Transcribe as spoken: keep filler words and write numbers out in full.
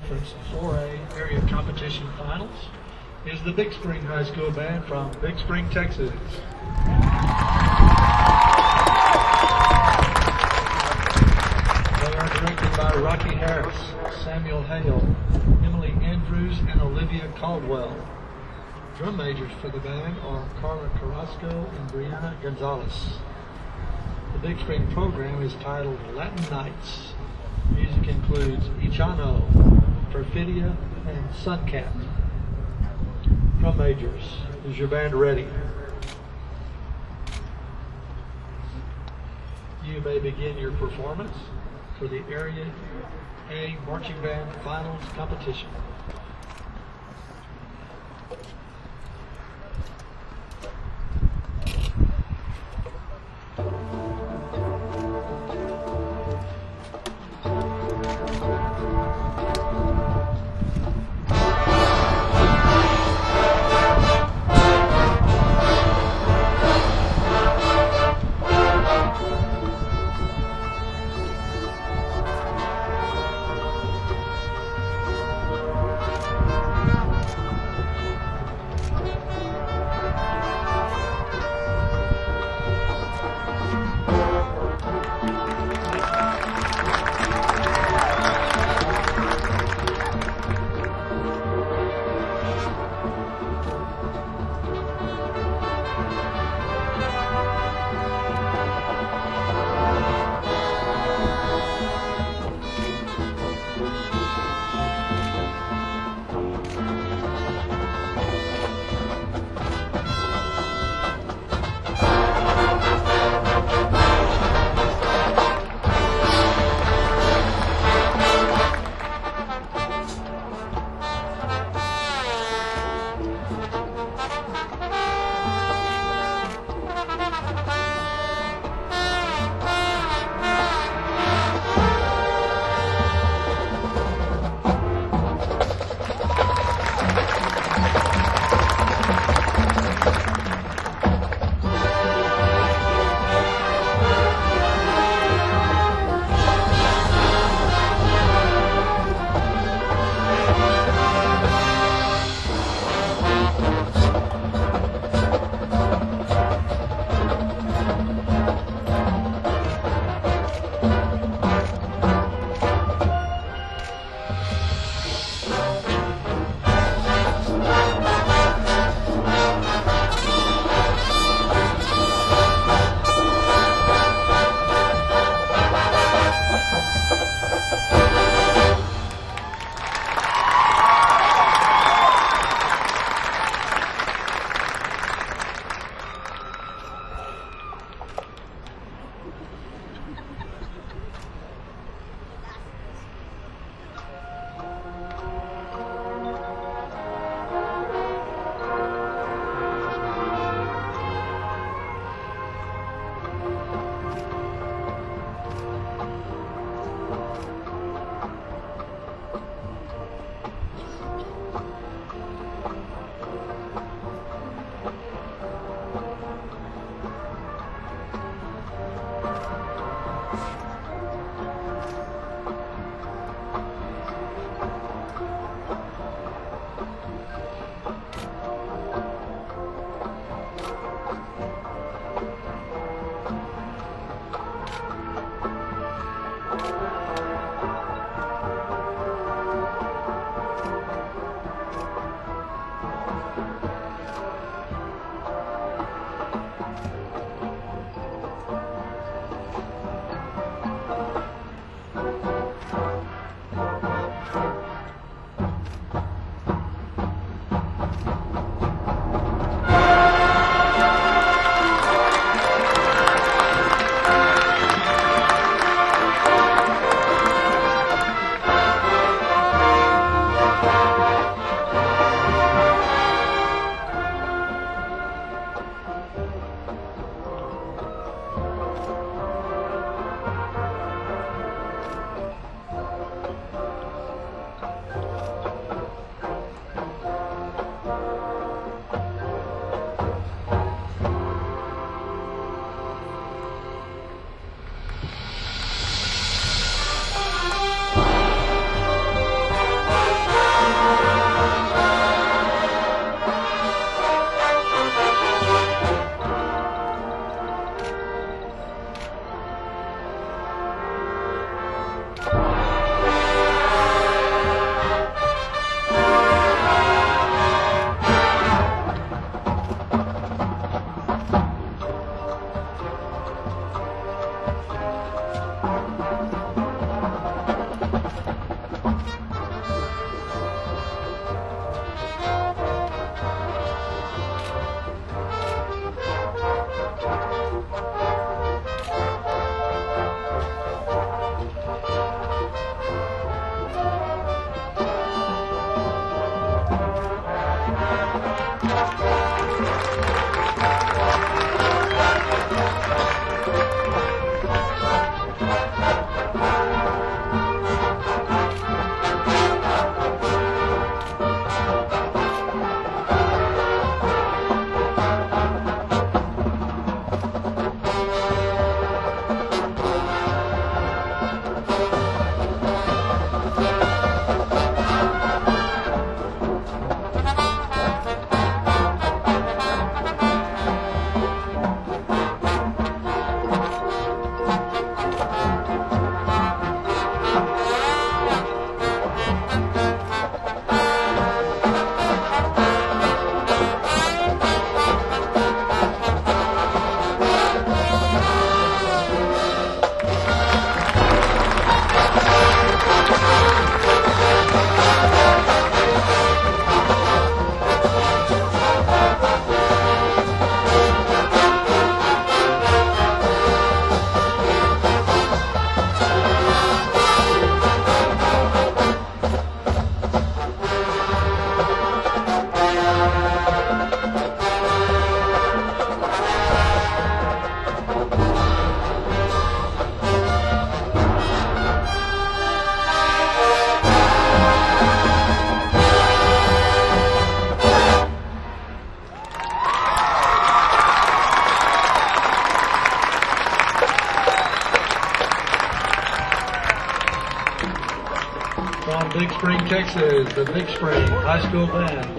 Conference four A Area Competition Finals is the Big Spring High School Band from Big Spring, Texas. They are directed by Rocky Harris, Samuel Hale, Emily Andrews, and Olivia Caldwell. Drum majors for the band are Carla Carrasco and Brianna Gonzalez. The Big Spring program is titled Latin Nights. Music includes Ichano, Perfidia, and Suncat. Drum majors, is your band ready? You may begin your performance for the Area A Marching Band Finals competition. Big Spring, Texas, the Big Spring High School Band.